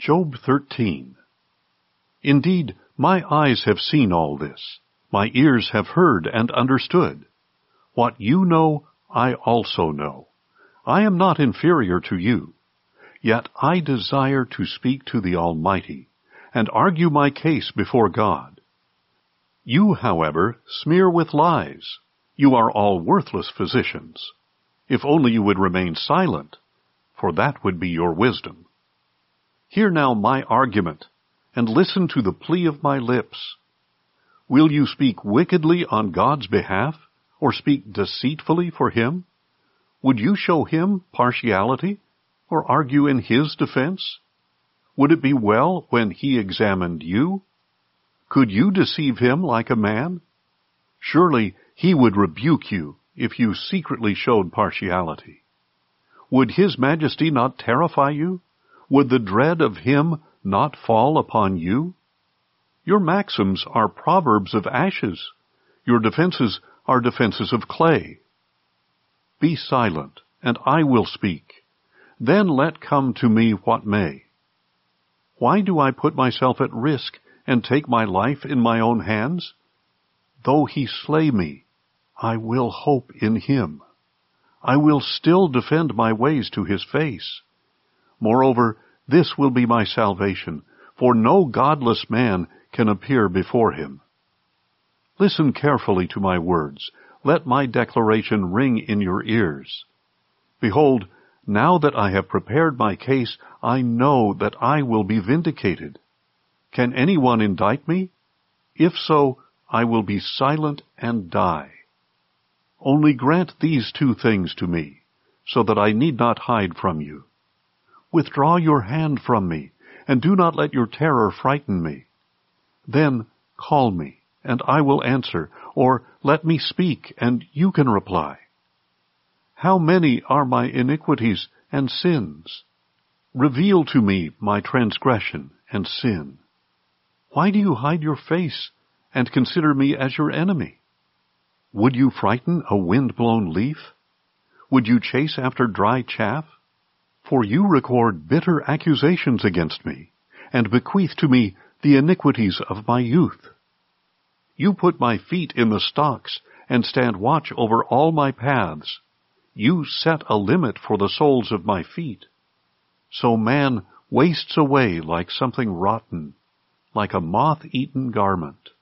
Job 13. Indeed, my eyes have seen all this. My ears have heard and understood. What you know, I also know. I am not inferior to you. Yet I desire to speak to the Almighty, and argue my case before God. You, however, smear with lies. You are all worthless physicians. If only you would remain silent, for that would be your wisdom. Hear now my argument, and listen to the plea of my lips. Will you speak wickedly on God's behalf, or speak deceitfully for Him? Would you show Him partiality, or argue in His defense? Would it be well when He examined you? Could you deceive Him like a man? Surely He would rebuke you if you secretly showed partiality. Would His majesty not terrify you? Would the dread of Him not fall upon you? Your maxims are proverbs of ashes. Your defenses are defenses of clay. Be silent, and I will speak. Then let come to me what may. Why do I put myself at risk and take my life in my own hands? Though He slay me, I will hope in Him. I will still defend my ways to His face. Moreover, this will be my salvation, for no godless man can appear before Him. Listen carefully to my words. Let my declaration ring in your ears. Behold, now that I have prepared my case, I know that I will be vindicated. Can anyone indict me? If so, I will be silent and die. Only grant these two things to me, so that I need not hide from you. Withdraw your hand from me, and do not let your terror frighten me. Then call me, and I will answer, or let me speak, and you can reply. How many are my iniquities and sins? Reveal to me my transgression and sin. Why do you hide your face and consider me as your enemy? Would you frighten a wind-blown leaf? Would you chase after dry chaff? For you record bitter accusations against me, and bequeath to me the iniquities of my youth. You put my feet in the stocks, and stand watch over all my paths. You set a limit for the soles of my feet. So man wastes away like something rotten, like a moth-eaten garment.